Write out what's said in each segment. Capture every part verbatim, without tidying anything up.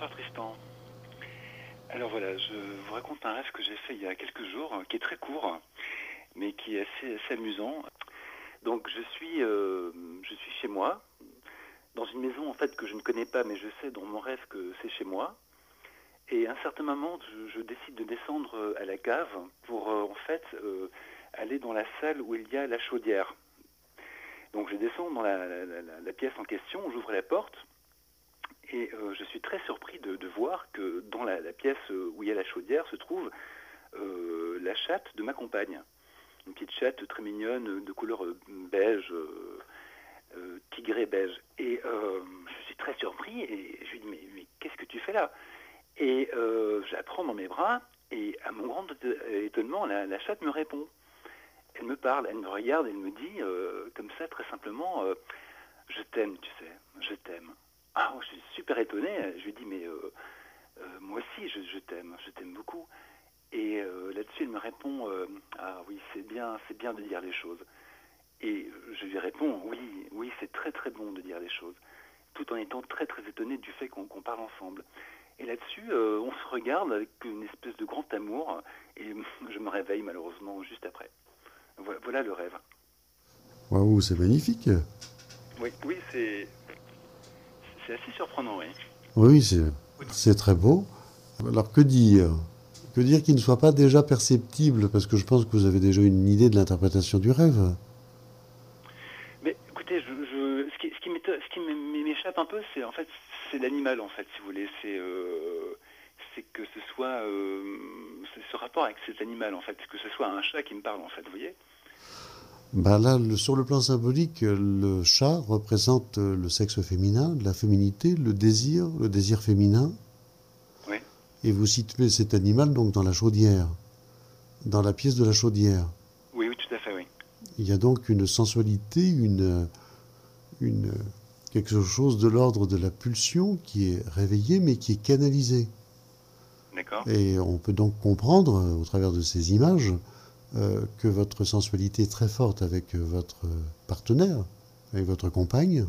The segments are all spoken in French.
bonsoir Tristan. Alors voilà, je vous raconte un rêve que j'ai fait il y a quelques jours, qui est très court, mais qui est assez, assez amusant. Donc je suis, euh, je suis chez moi, dans une maison en fait que je ne connais pas, mais je sais dans mon rêve que c'est chez moi. Et à un certain moment, je, je décide de descendre à la cave pour euh, en fait euh, aller dans la salle où il y a la chaudière. Donc je descends dans la, la, la, la pièce en question, j'ouvre la porte. Et euh, je suis très surpris de, de voir que dans la, la pièce où il y a la chaudière se trouve euh, la chatte de ma compagne. Une petite chatte très mignonne de couleur euh, beige, euh, euh, tigré beige. Et euh, je suis très surpris et je lui dis mais, mais qu'est-ce que tu fais là? Et euh, je la prends dans mes bras et à mon grand étonnement, la, la chatte me répond. Elle me parle, elle me regarde, elle me dit euh, comme ça très simplement euh, je t'aime, tu sais, je t'aime. Ah, je suis super étonné. Je lui dis mais euh, euh, moi aussi je, je t'aime, je t'aime beaucoup. Et euh, là-dessus elle me répond euh, ah oui c'est bien, c'est bien de dire les choses. Et je lui réponds oui, oui c'est très très bon de dire les choses, tout en étant très très étonné du fait qu'on qu'on parle ensemble. Et là-dessus euh, on se regarde avec une espèce de grand amour et je me réveille malheureusement juste après. Voilà, voilà le rêve. Waouh, c'est magnifique. Oui, oui c'est c'est assez surprenant, oui. Oui, c'est c'est très beau. Alors que dire? Que dire qu'il ne soit pas déjà perceptible? Parce que je pense que vous avez déjà une idée de l'interprétation du rêve. Mais écoutez, je, je, ce qui, ce qui m'éto- ce qui m'é- m'échappe un peu, c'est en fait c'est l'animal en fait, si vous voulez. C'est euh, c'est que ce soit euh, c'est ce rapport avec cet animal en fait, que ce soit un chat qui me parle en fait, vous voyez? Ben là, le- sur le plan symbolique, le chat représente le sexe féminin, la féminité, le désir, le désir féminin. Oui, Et vous situez cet animal donc dans la chaudière, dans la pièce de la chaudière. oui, oui, tout à fait, oui. Il y a donc une sensualité, une, une, quelque chose de l'ordre de la pulsion qui est réveillée mais qui est canalisée. D'accord, Et on peut donc comprendre, euh, au travers de ces images, euh, que votre sensualité est très forte avec euh, votre partenaire, avec votre compagne,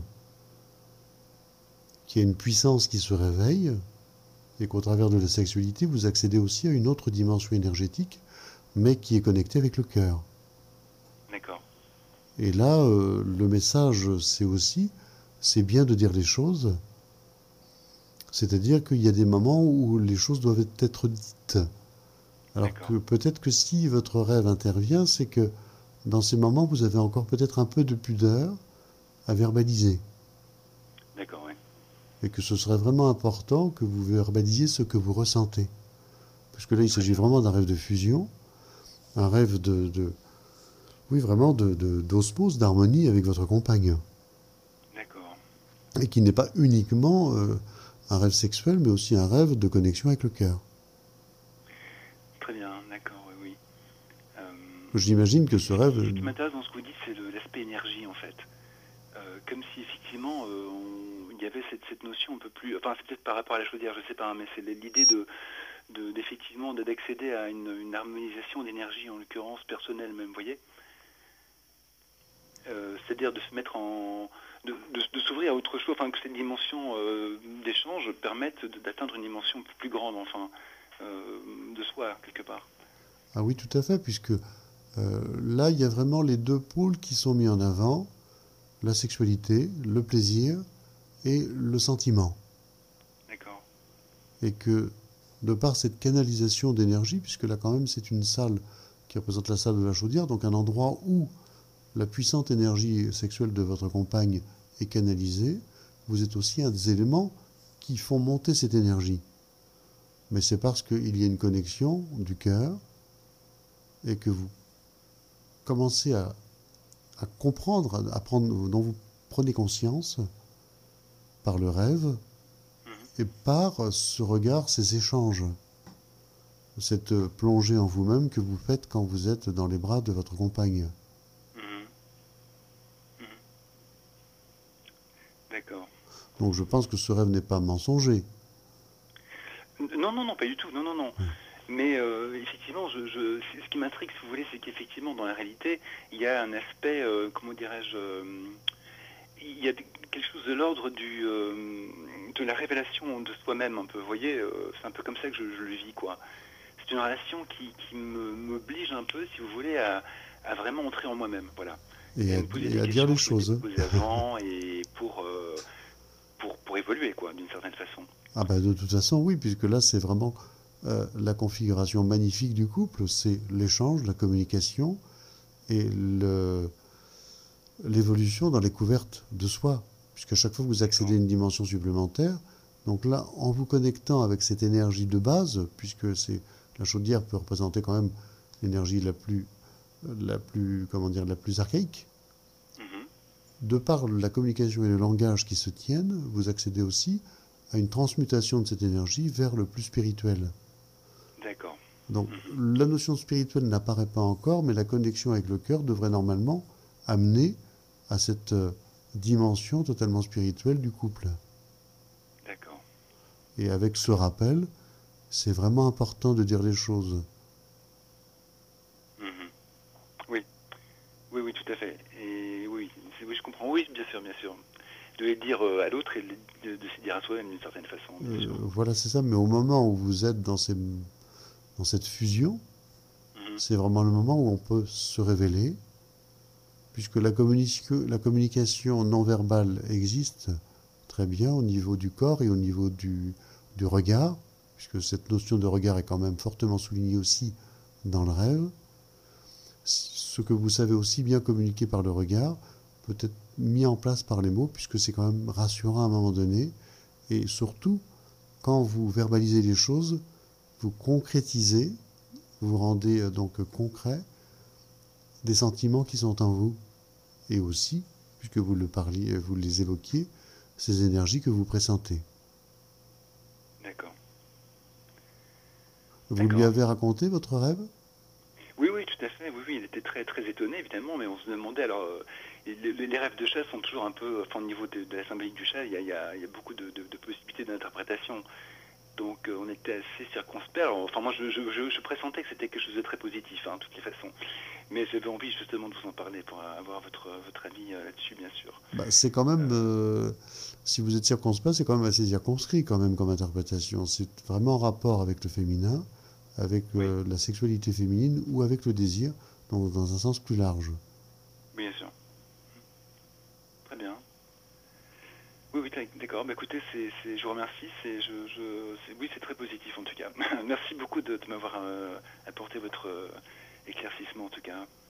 qu'il y a une puissance qui se réveille, et qu'au travers de la sexualité, vous accédez aussi à une autre dimension énergétique, mais qui est connectée avec le cœur. d'accord, Et là, euh, le message, c'est aussi, c'est bien de dire les choses, c'est-à-dire qu'il y a des moments où les choses doivent être dites. Alors d'accord, que peut-être que si votre rêve intervient, c'est que dans ces moments, vous avez encore peut-être un peu de pudeur à verbaliser. d'accord, oui. Et que ce serait vraiment important que vous verbalisiez ce que vous ressentez. Parce que là, il Très s'agit bien, vraiment d'un rêve de fusion, un rêve de, de oui, vraiment de, de, d'osmose, d'harmonie avec votre compagne. d'accord, Et qui n'est pas uniquement euh, un rêve sexuel, mais aussi un rêve de connexion avec le cœur. très bien, d'accord, oui, oui. Euh, J'imagine que ce ce qui, rêve... ce qui m'intéresse dans ce que vous dites, c'est le- l'aspect énergie en fait. Euh, comme si effectivement euh, on- il y avait cette, cette notion un peu plus, enfin c'est peut-être par rapport à la chaudière, je sais pas, hein, mais c'est l'idée de de- d'effectivement de, d'accéder à une, une harmonisation d'énergie, en l'occurrence personnelle même, vous voyez. Euh, c'est-à-dire de se mettre en de, de, de s'ouvrir à autre chose, enfin que cette dimension euh, d'échange permette de- d'atteindre une dimension plus grande, enfin euh, de soi quelque part. Ah oui, tout à fait, puisque euh, là, il y a vraiment les deux pôles qui sont mis en avant, la sexualité, le plaisir et le sentiment. D'accord. Et que de par cette canalisation d'énergie, puisque là quand même c'est une salle qui représente la salle de la chaudière, donc un endroit où la puissante énergie sexuelle de votre compagne est canalisée, vous êtes aussi un des éléments qui font monter cette énergie. Mais c'est parce qu'il y a une connexion du cœur et que vous commencez à, à comprendre, à prendre, dont vous prenez conscience par le rêve Mhm. et par ce regard, ces échanges, cette plongée en vous-même que vous faites quand vous êtes dans les bras de votre compagne. Mhm. Mhm. D'accord. Donc je pense que ce rêve n'est pas mensonger. Non, non, non, pas du tout. Non, non, non. Mais euh, effectivement, je, je, ce qui m'intrigue, si vous voulez, c'est qu'effectivement, dans la réalité, il y a un aspect, euh, comment dirais-je, euh, il y a quelque chose de l'ordre du euh, de la révélation de soi-même un peu. Vous voyez, euh, c'est un peu comme ça que je, je le vis, quoi. C'est une relation qui, qui me m'oblige un peu, si vous voulez, à, à vraiment entrer en moi-même, voilà. Et Et à à, me poser et des à dire questions les que je m'étais choses, pas hein. posées avant, et pour, euh, pour, pour évoluer, quoi, d'une certaine façon. Ah ben de toute façon, oui, puisque là, c'est vraiment euh, la configuration magnifique du couple, c'est l'échange, la communication et le, l'évolution dans les couvertes de soi, puisqu'à chaque fois que vous accédez D'accord. à une dimension supplémentaire, donc là, en vous connectant avec cette énergie de base, puisque c'est la chaudière peut représenter quand même l'énergie la plus, la plus, comment dire, la plus archaïque, Mhm. de par la communication et le langage qui se tiennent, vous accédez aussi à une transmutation de cette énergie vers le plus spirituel. D'accord. Donc Mhm. la notion spirituelle n'apparaît pas encore, mais la connexion avec le cœur devrait normalement amener à cette euh, dimension totalement spirituelle du couple. D'accord. Et avec ce rappel, c'est vraiment important de dire les choses. Mhm. Oui, oui, oui, tout à fait. Et oui, c'est- oui, je comprends. Oui, bien sûr, bien sûr. De les dire euh, à l'autre et de, de, de se dire à soi-même d'une certaine façon, bien Euh, sûr. voilà, c'est ça, mais au moment où vous êtes dans, ces, dans cette fusion, Mhm. c'est vraiment le moment où on peut se révéler, puisque la, communication, la communication non verbale existe très bien au niveau du corps et au niveau du, du regard, puisque cette notion de regard est quand même fortement soulignée aussi dans le rêve. Ce que vous savez aussi bien communiquer par le regard peut être mis en place par les mots, puisque c'est quand même rassurant à un moment donné. Et surtout, quand vous verbalisez les choses, vous concrétisez, vous rendez euh, donc concret des sentiments qui sont en vous. Et aussi, puisque vous le parliez, vous les évoquiez, ces énergies que vous pressentez. D'accord. Vous lui D'accord. avez raconté votre rêve? Oui, oui, tout à fait. Oui, oui, il était très, très étonné, évidemment, mais on se demandait, alors, euh, les, les rêves de chat sont toujours un peu, enfin, au niveau de, de la symbolique du chat, il y a, il y a, il y a beaucoup de, de, de possibilités d'interprétation. Donc, euh, on était assez circonspect. Alors, enfin, moi, je, je, je, je pressentais que c'était quelque chose de très positif, hein, de toutes les façons. Mais j'avais envie, justement, de vous en parler pour avoir votre, votre avis euh, là-dessus, bien sûr. Bah, c'est quand même, Euh, euh, si vous êtes circonspect, c'est quand même assez circonscrit quand même comme interprétation. C'est vraiment en rapport avec le féminin, avec oui, euh, la sexualité féminine ou avec le désir, donc dans un sens plus large. bien sûr. Très bien. Oui, oui, d'accord. Bah, écoutez, c'est, c'est, je vous remercie. C'est, je, je, c'est, oui, c'est très positif en tout cas. Merci beaucoup de, de m'avoir euh, apporté votre euh, éclaircissement en tout cas.